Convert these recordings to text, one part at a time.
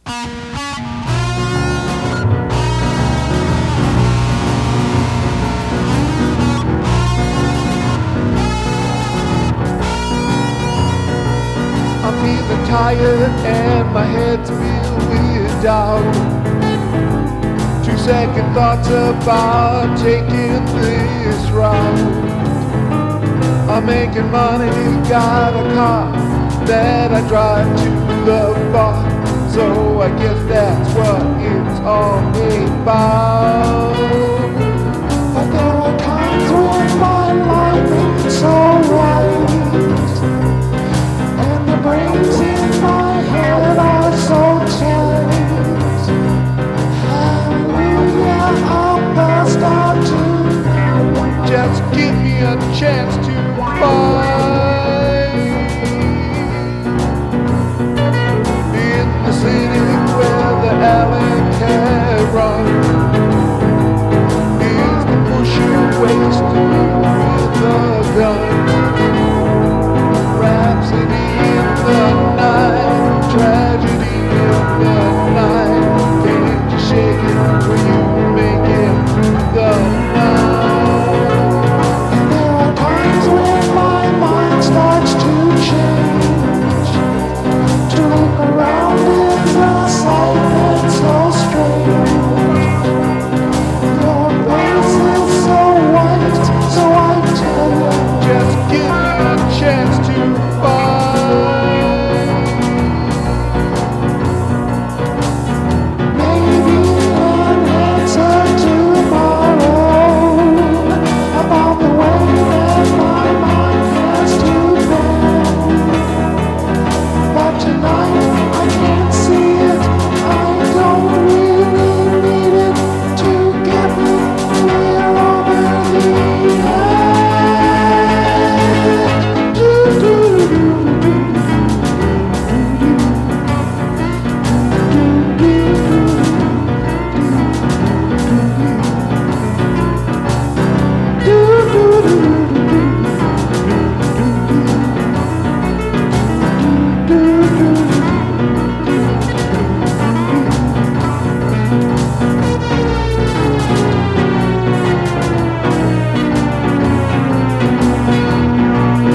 I'm feeling tired and my head's filled with doubt. 2-second thoughts about taking this route. I'm making money, got a car that I drive to the bar. So I guess that's what it's all about. But there are times when my life ain't so right, and the brains in my head are so tight. Hallelujah, I'm passed out tonight. Just give me a chance to fight. In the city where the alley can run, is the pusher wasted with a gun. Rhapsody in the night, tragedy in the night. Can't you shake it when you make it through the night? And there are times when my mind starts to change, to look around in the sight that's so strange. Your face is so white, so I tell you, Just give me a chance to fight. maybe an answer tomorrow about the way that my mind has to bend. But tonight I can't see it, I don't really need it to get me clear over the edge.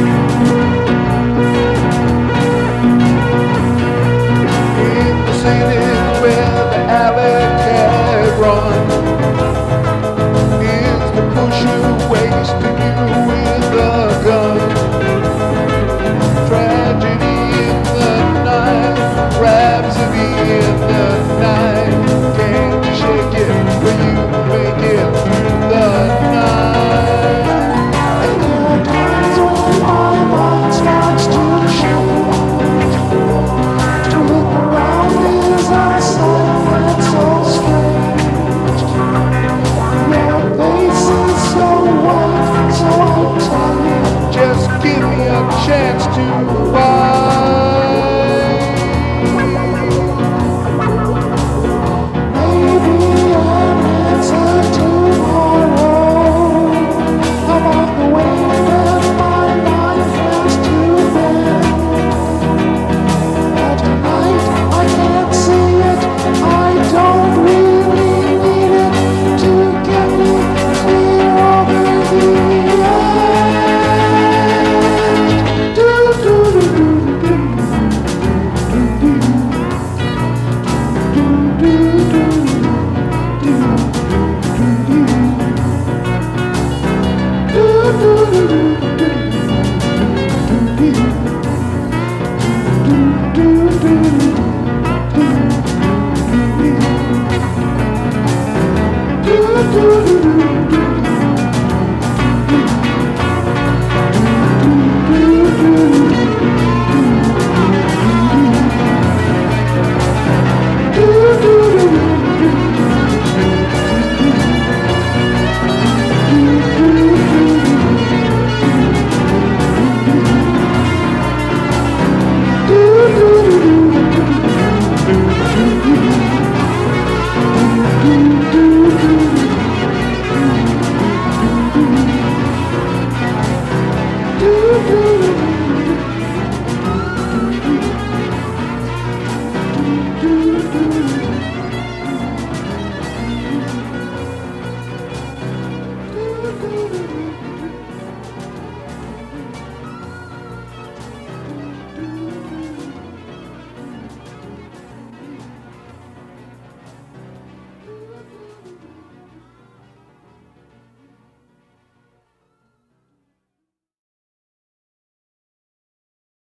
In the city